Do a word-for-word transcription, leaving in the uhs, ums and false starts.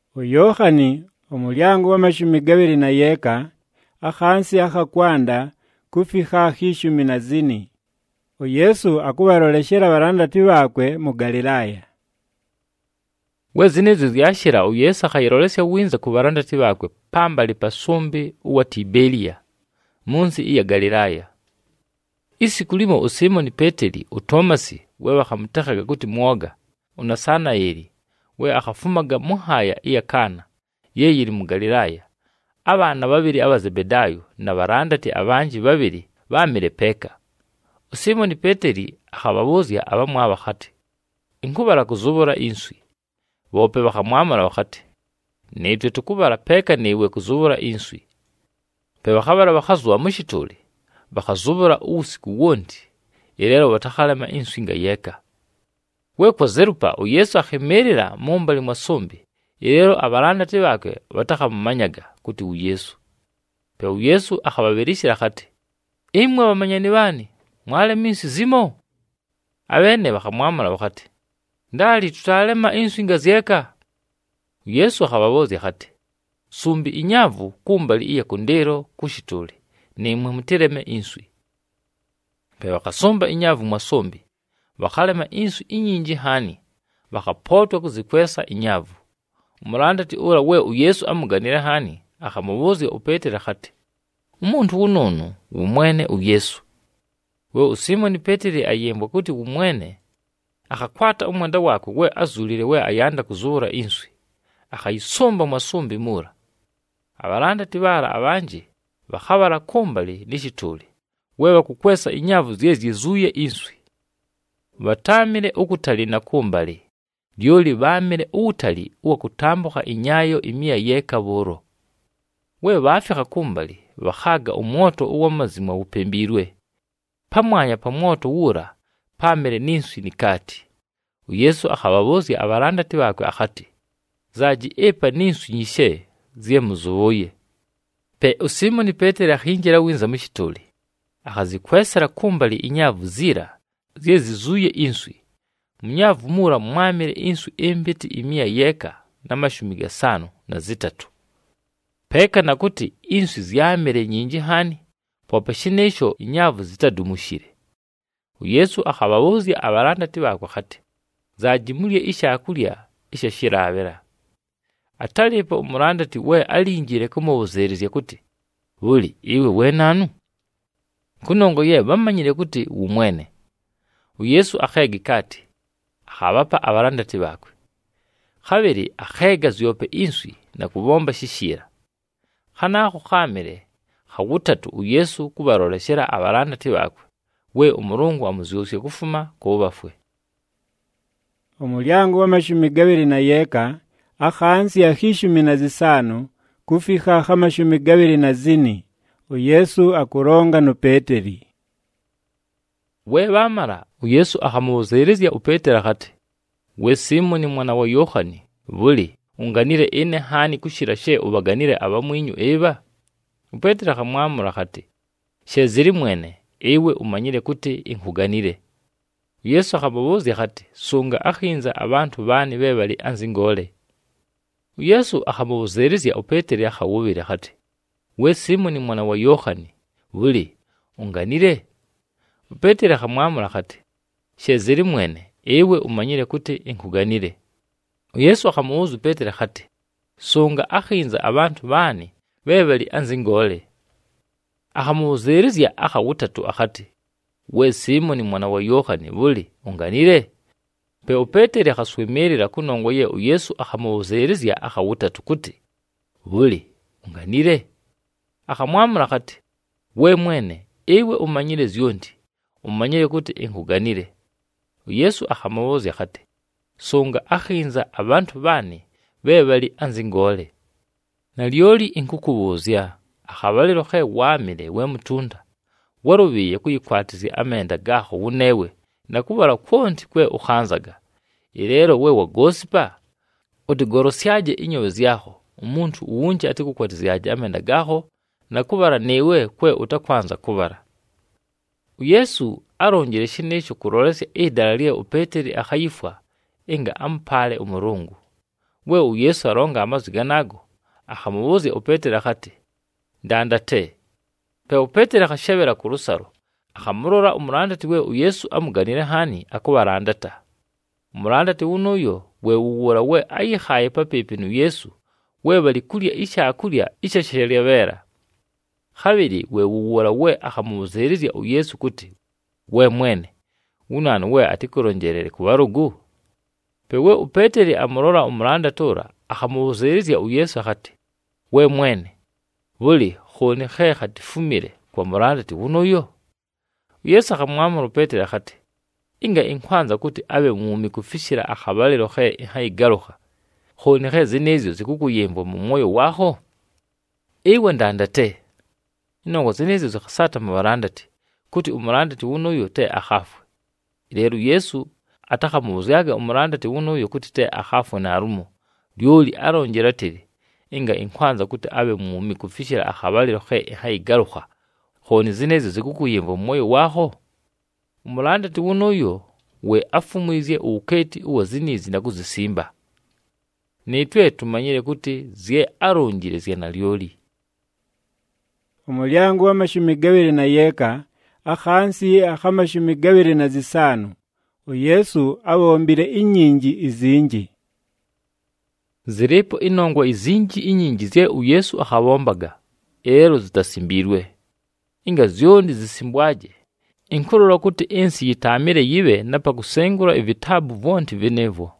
Uyohani omulyango w'amashumi gabiri na yeka akhansi akhakwanda kufika akhishumi na zini. Yesu akubaroleshera barandati bakwe mu Galilaya. Wezinizo zyashira Yesu akhayirolesya winza ku barandati bakwe pambali pasumbi uwa Tiberia munsi iya Galilaya. Isi kulimo usimoni Peteri utomasi we akhamutakaga kuti mwoga unasana eri we akhafumaga muhaya iya Kana yeyiri mu Galilaya. Abana babiri abazebedayo na barandati abanji babiri bamire peka. Usimoni Peteri akhababuzya abamwaba khati inkubara kuzubura inswi. Bope bakhamwamara bakhati nitwe tukubara peka niwe kuzubura inswi. Pe bakhabara bakhazwa mushituli bakhazubura usiku wondi irero batakhalama inswi nga yeka. We kwa zerupa Yesu akhemerera mumbali mwasombi irero abarandati bakwe batakhamumanyaga kuti Yesu. Pe Yesu akhababirishira khati imwe bamanyani bani mwale minsi zimo. Abene bakhamwamara bakhati ndali tutalema inswi nga zyeka. Yesu akhababozya khati sumbi inyavu kumbali iya kundero kushituli nimwe mutereme inswi. Pe bakasomba inyavu mwasombi bakhalema inswi inyinji hani bakapotwa kuzikwesa inyavu. Umurandati ura we Yesu amuganira hani akhamubuzya upetera khati umuntu unonu umwene Yesu. We usimoni Peteri ayembwa kuti umwene akakwata umwenda wako we azulire we ayanda kuzura inswi akhayisomba mwasumbi mura. Abarandati bara abanje bakhabara kumbali nishituli we bakukwesa inyavu zye zuye inswi. Batamire ukutali na kumbali dyoli bamire utali uwa kutambuka inyayo imia yeka boro. We bafika kumbali bakhaga umoto uwa mazima upembirwe pamwanya pamoto wura pamire ninswi nikati. Yesu akhababozya abarandati bakwe akhati zaji epa ninswi nyishe zye muzuye. Pe usimoni Peteri akhinjira winza mushituli akhazikwesera kumbali inyavu zira zye zizuye inswi. Munyavu mura mwamire inswi embiti imia yeka na mashumi gasano na zitatu. Peka nakuti inswi zyamire nyinji hani popeshinesho inyavu zitadumushire. Yesu akhababuzya abarandati bakwe khati zajimulye ishakulya ishashirabera. Atalipa umurandati we alinjire kumubuzerezya kuti buli iwe we nanu. Kunongo ye bamanyire kuti umwene. Yesu akhega kati akhabapa abarandati bakwe. Khabiri akhega zyope inswi na kubomba shishira. Khanakho khamire khawutatu Yesu kubaroleshera abarandati bakwe we umurungu amuzyosye kufuma kubafwe. Omulyango w'amashumi gabiri na yeka akhansi akhishumi na zisano kufika akhamashumi gabiri na zini. Yesu akuronga no Peteri. We bamara Yesu akhamubuzerezya upetera khati we Simoni mwana wa Yohani buli unganire ene hani kushira she ubaganire abamwinyu eba. Upetera akhamwamura khati she ziri mwene ewe umanyire kuti inkuganire. Yesu akhababuzya khati sunga akhinza abantu bani bebali anzingole. Yesu akhamubuzerezya upeteri akhawubire khati we Simoni mwana wa Yohani buli unganire. Peteri akhamwamura khati she ziri mwene ewe umanyire kuti inkuganire. Yesu akhamubuza Peteri khati sunga akhinza abantu bani bebali anzingole. Akhamubuzerezya akhawutatu akhati we Simoni mwana wa Yohani buli unganire. Pe Peteri akhaswemerera kunongo ye Yesu akhamubuzerezya akhawutatu kuti buli unganire. Akhamwamura khati we mwene ewe umanyire zyondi umanyire kuti inkuganire. Yesu akhamubuzya khati sunga akhinza abantu bani bebali anzingole. Nalyoli inkukubuzya akhabaliro khe wamire we mutunda warubiye kuyikwatizya amenda gaho wunewe nakubara kwonti kwe ukhanzaga. Irero we wagosipa utigorosyaje inyowe zyaho umuntu uwunji ati kukwatizyaje amenda gaho nakubara newe kwe utakwanza kubara. Yesu arongere shinesho kurolesya idala lye Upeteri akhayifwa inga ampale umurungu. we uyesu aronga amazi ganago akhamubuzya upetero akhati ndandate. Pe upetero akhashebera ku rusaro akhamurora umurandati we uyesu amuganire hani akubarandata. Umurandati unuyo we uwura we ayikhaye papipi nu Yesu we bali kulya ishakulya ishasheryabera. Khabiri we uwura we akhamubuzirizya uyesu kuti we mwene unana we atikuronjerere kubarugu. Pewe upeteri amurora umuranda tora akhamubuzirizya uyesu akhati we mwene buli khoni khe khatifumire kwa murandati unuyo. Uyesu akhamwamura upeteri akhati inga inkwanza kuti abe mumi kufishira akhabaliro khe inhayigaruka khoni khe zinezyo zikukuyembo mu moyo waho. Ewe ndandate inongo zinezyo zikhasata mu barandati kuti umurandati unuyo te akhafwe. Lero Yesu atakhamubuzyaga umurandati unuyo kuti te akhafwe narumo lyoli arongera tiri inga inkwanza kuti abe mumi kufishira akhabaliro khe inhayigaruka khoni zinezyo zikukuyembo mu moyo waho. Umurandati unuyo we afumwizye uketi uwa zinizi na kuzisimba. Nitwe tumanyire kuti zye arongire zye nalyoli. Umulyango w'amashumi gabiri na yeka akhansi akhamashumi gabiri na zisanu uyesu abombire inyingi izinji. Zirepo inongwa izinji inyingi zye uyesu akhabombaga ero zitasimbirwe inga zyondi zisimbwaje. Inkurura kuti ensi yitamire yibe napa kusengura ibitabu vonti vinevo.